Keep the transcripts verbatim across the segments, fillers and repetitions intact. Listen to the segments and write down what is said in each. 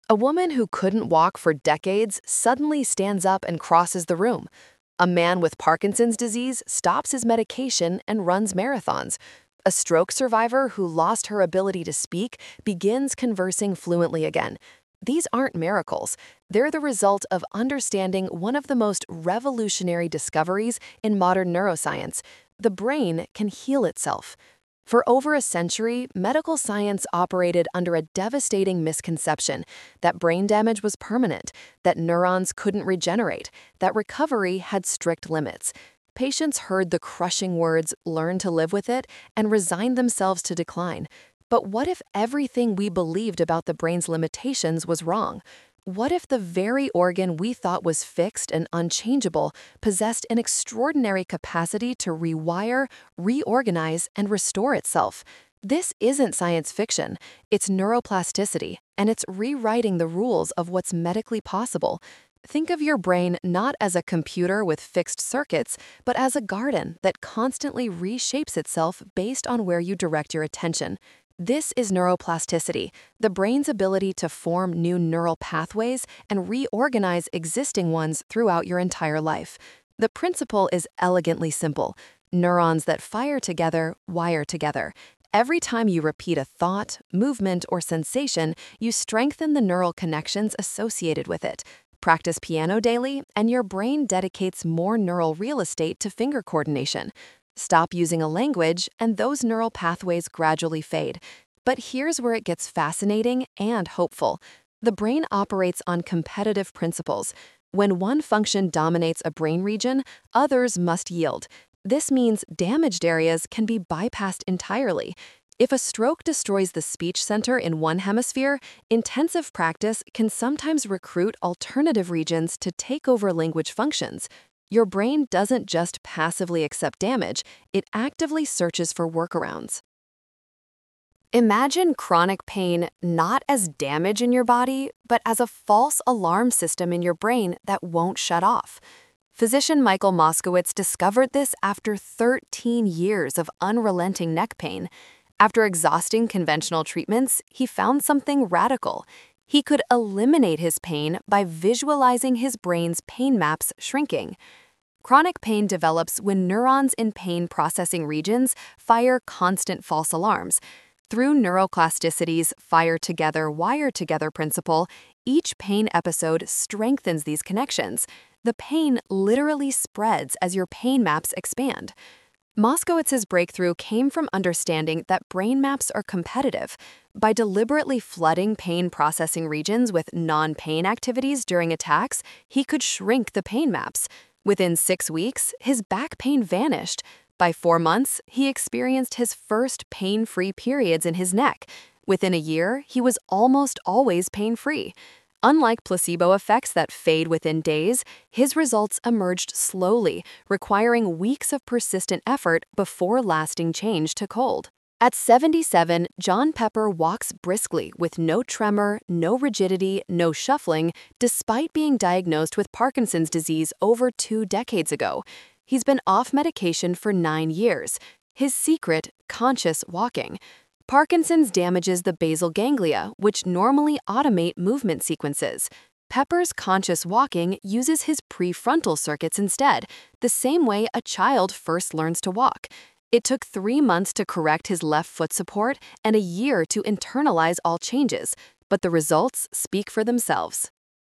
A woman who couldn't walk for decades suddenly stands up and crosses the room. A man with Parkinson's disease stops his medication and runs marathons. A stroke survivor who lost her ability to speak begins conversing fluently again. These aren't miracles. They're the result of understanding one of the most revolutionary discoveries in modern neuroscience. The brain can heal itself. For over a century, medical science operated under a devastating misconception that brain damage was permanent, that neurons couldn't regenerate, that recovery had strict limits. Patients heard the crushing words, "learn to live with it," and resigned themselves to decline. But what if everything we believed about the brain's limitations was wrong? What if the very organ we thought was fixed and unchangeable possessed an extraordinary capacity to rewire, reorganize, and restore itself? This isn't science fiction. It's neuroplasticity, and it's rewriting the rules of what's medically possible. Think of your brain not as a computer with fixed circuits, but as a garden that constantly reshapes itself based on where you direct your attention. This is neuroplasticity, the brain's ability to form new neural pathways and reorganize existing ones throughout your entire life. The principle is elegantly simple. Neurons that fire together wire together. Every time you repeat a thought, movement, or sensation, you strengthen the neural connections associated with it. Practice piano daily, and your brain dedicates more neural real estate to finger coordination. Stop using a language, and those neural pathways gradually fade. But here's where it gets fascinating and hopeful. The brain operates on competitive principles. When one function dominates a brain region, others must yield. This means damaged areas can be bypassed entirely. If a stroke destroys the speech center in one hemisphere, intensive practice can sometimes recruit alternative regions to take over language functions. Your brain doesn't just passively accept damage, it actively searches for workarounds. Imagine chronic pain not as damage in your body, but as a false alarm system in your brain that won't shut off. Physician Michael Moskowitz discovered this after thirteen years of unrelenting neck pain. After exhausting conventional treatments, he found something radical. He could eliminate his pain by visualizing his brain's pain maps shrinking. Chronic pain develops when neurons in pain processing regions fire constant false alarms. Through neuroplasticity's fire together, wire together principle, each pain episode strengthens these connections. The pain literally spreads as your pain maps expand. Moskowitz's breakthrough came from understanding that brain maps are competitive. By deliberately flooding pain processing regions with non-pain activities during attacks, he could shrink the pain maps. Within six weeks, his back pain vanished. By four months, he experienced his first pain-free periods in his neck. Within a year, he was almost always pain-free. Unlike placebo effects that fade within days, his results emerged slowly, requiring weeks of persistent effort before lasting change took hold. At seventy-seven, John Pepper walks briskly with no tremor, no rigidity, no shuffling, despite being diagnosed with Parkinson's disease over two decades ago. He's been off medication for nine years. His secret, conscious walking. Parkinson's damages the basal ganglia, which normally automate movement sequences. Pepper's conscious walking uses his prefrontal circuits instead, the same way a child first learns to walk. It took three months to correct his left foot support and a year to internalize all changes, but the results speak for themselves.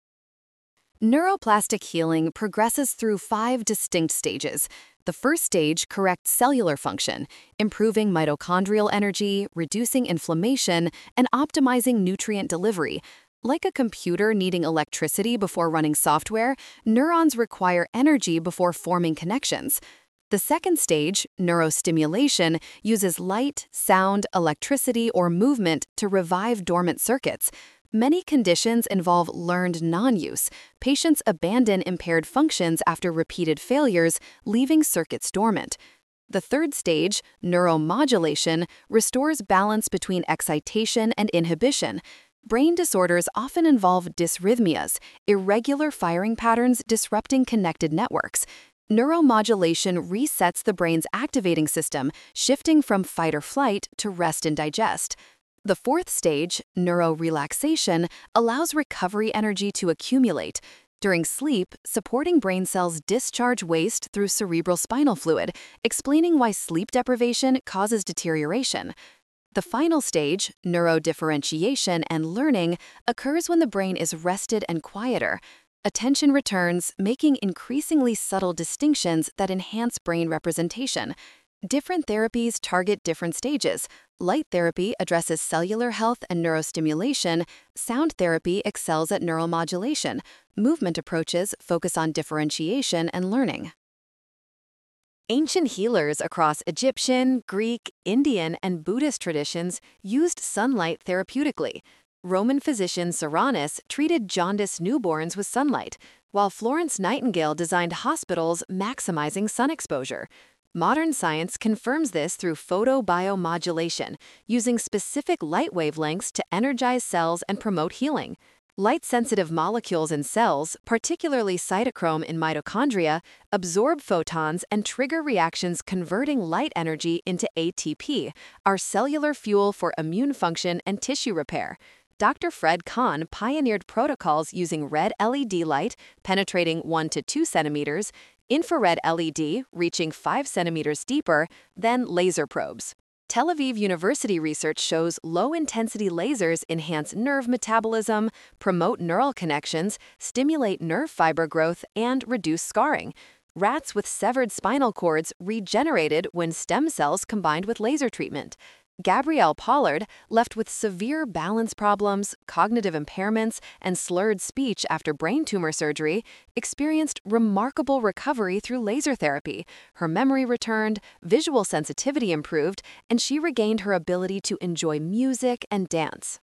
Neuroplastic healing progresses through five distinct stages. The first stage corrects cellular function, improving mitochondrial energy, reducing inflammation, and optimizing nutrient delivery. Like a computer needing electricity before running software, neurons require energy before forming connections. The second stage, neurostimulation, uses light, sound, electricity, or movement to revive dormant circuits. Many conditions involve learned non-use. Patients abandon impaired functions after repeated failures, leaving circuits dormant. The third stage, neuromodulation, restores balance between excitation and inhibition. Brain disorders often involve dysrhythmias, irregular firing patterns disrupting connected networks. Neuromodulation resets the brain's activating system, shifting from fight or flight to rest and digest. The fourth stage, neurorelaxation, allows recovery energy to accumulate. During sleep, supporting brain cells discharge waste through cerebral spinal fluid, explaining why sleep deprivation causes deterioration. The final stage, neurodifferentiation and learning, occurs when the brain is rested and quieter. Attention returns, making increasingly subtle distinctions that enhance brain representation. Different therapies target different stages. Light therapy addresses cellular health and neurostimulation. Sound therapy excels at neuromodulation. Movement approaches focus on differentiation and learning. Ancient healers across Egyptian, Greek, Indian, and Buddhist traditions used sunlight therapeutically. Roman physician Soranus treated jaundiced newborns with sunlight, while Florence Nightingale designed hospitals maximizing sun exposure. Modern science confirms this through photobiomodulation, using specific light wavelengths to energize cells and promote healing. Light-sensitive molecules in cells, particularly cytochrome in mitochondria, absorb photons and trigger reactions converting light energy into A T P, our cellular fuel for immune function and tissue repair. Doctor Fred Kahn pioneered protocols using red L E D light, penetrating one to two centimeters, infrared L E D, reaching five centimeters deeper, then laser probes. Tel Aviv University research shows low-intensity lasers enhance nerve metabolism, promote neural connections, stimulate nerve fiber growth, and reduce scarring. Rats with severed spinal cords regenerated when stem cells combined with laser treatment. Gabrielle Pollard, left with severe balance problems, cognitive impairments, and slurred speech after brain tumor surgery, experienced remarkable recovery through laser therapy. Her memory returned, visual sensitivity improved, and she regained her ability to enjoy music and dance.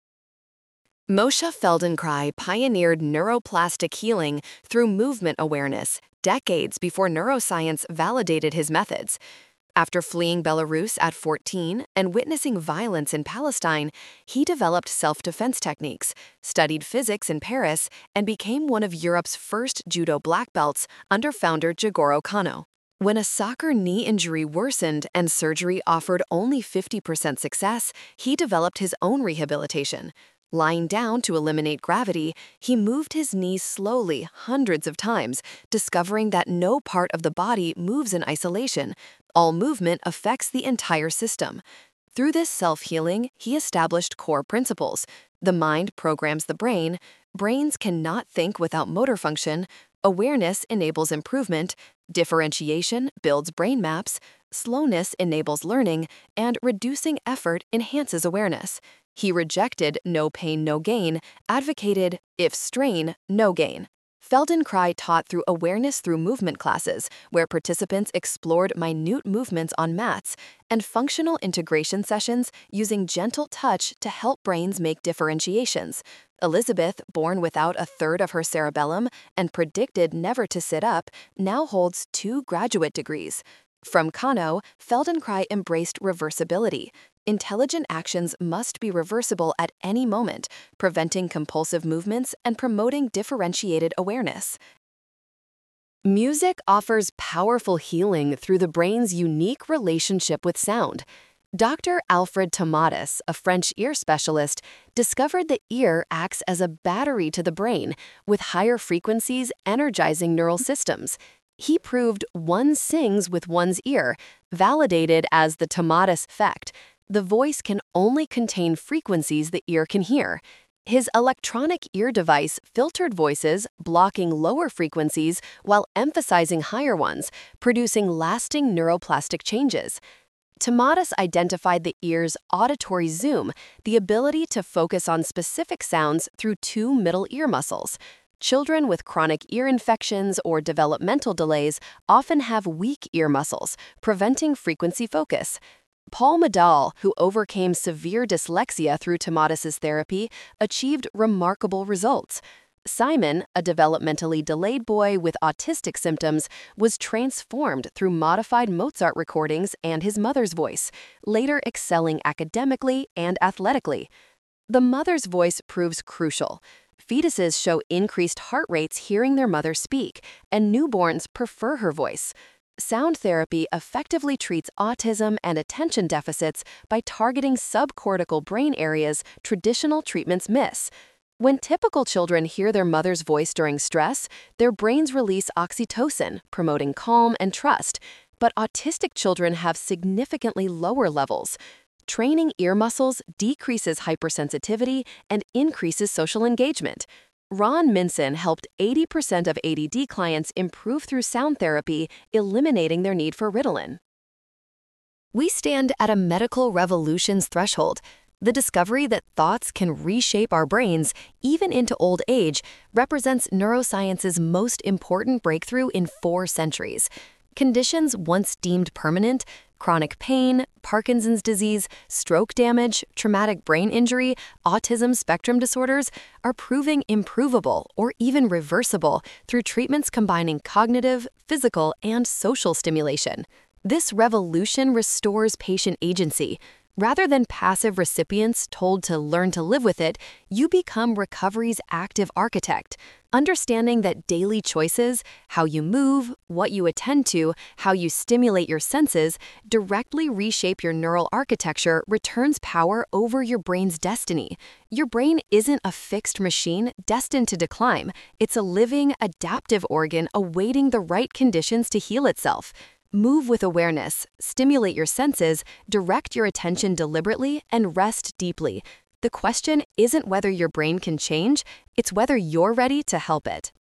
Moshe Feldenkrais pioneered neuroplastic healing through movement awareness, decades before neuroscience validated his methods. After fleeing Belarus at fourteen and witnessing violence in Palestine, he developed self-defense techniques, studied physics in Paris, and became one of Europe's first judo black belts under founder Jigoro Kano. When a soccer knee injury worsened and surgery offered only fifty percent success, he developed his own rehabilitation. Lying down to eliminate gravity, he moved his knees slowly hundreds of times, discovering that no part of the body moves in isolation. All movement affects the entire system. Through this self-healing, he established core principles. The mind programs the brain. Brains cannot think without motor function. Awareness enables improvement. Differentiation builds brain maps. Slowness enables learning. And reducing effort enhances awareness. He rejected no pain, no gain, advocated if strain, no gain. Feldenkrais taught through awareness through movement classes, where participants explored minute movements on mats, and functional integration sessions using gentle touch to help brains make differentiations. Elizabeth, born without a third of her cerebellum and predicted never to sit up, now holds two graduate degrees. From Kano, Feldenkrais embraced reversibility. Intelligent actions must be reversible at any moment, preventing compulsive movements and promoting differentiated awareness. Music offers powerful healing through the brain's unique relationship with sound. Doctor Alfred Tomatis, a French ear specialist, discovered the ear acts as a battery to the brain, with higher frequencies energizing neural systems. He proved one sings with one's ear, validated as the Tomatis effect. The voice can only contain frequencies the ear can hear. His electronic ear device filtered voices, blocking lower frequencies while emphasizing higher ones, producing lasting neuroplastic changes. Tomatis identified the ear's auditory zoom, the ability to focus on specific sounds through two middle ear muscles. Children with chronic ear infections or developmental delays often have weak ear muscles, preventing frequency focus. Paul Medall, who overcame severe dyslexia through Tomatis's therapy, achieved remarkable results. Simon, a developmentally delayed boy with autistic symptoms, was transformed through modified Mozart recordings and his mother's voice, later excelling academically and athletically. The mother's voice proves crucial. Fetuses show increased heart rates hearing their mother speak, and newborns prefer her voice. Sound therapy effectively treats autism and attention deficits by targeting subcortical brain areas traditional treatments miss. When typical children hear their mother's voice during stress, their brains release oxytocin, promoting calm and trust. But autistic children have significantly lower levels. Training ear muscles decreases hypersensitivity and increases social engagement. Ron Minson helped eighty percent of A D D clients improve through sound therapy, eliminating their need for Ritalin. We stand at a medical revolution's threshold. The discovery that thoughts can reshape our brains, even into old age, represents neuroscience's most important breakthrough in four centuries. Conditions once deemed permanent, chronic pain, Parkinson's disease, stroke damage, traumatic brain injury, autism spectrum disorders, are proving improvable or even reversible through treatments combining cognitive, physical, and social stimulation. This revolution restores patient agency. Rather than passive recipients told to learn to live with it, you become recovery's active architect, understanding that daily choices, how you move, what you attend to, how you stimulate your senses, directly reshape your neural architecture returns power over your brain's destiny. Your brain isn't a fixed machine destined to decline. It's a living, adaptive organ awaiting the right conditions to heal itself. Move with awareness, stimulate your senses, direct your attention deliberately, and rest deeply. The question isn't whether your brain can change, it's whether you're ready to help it.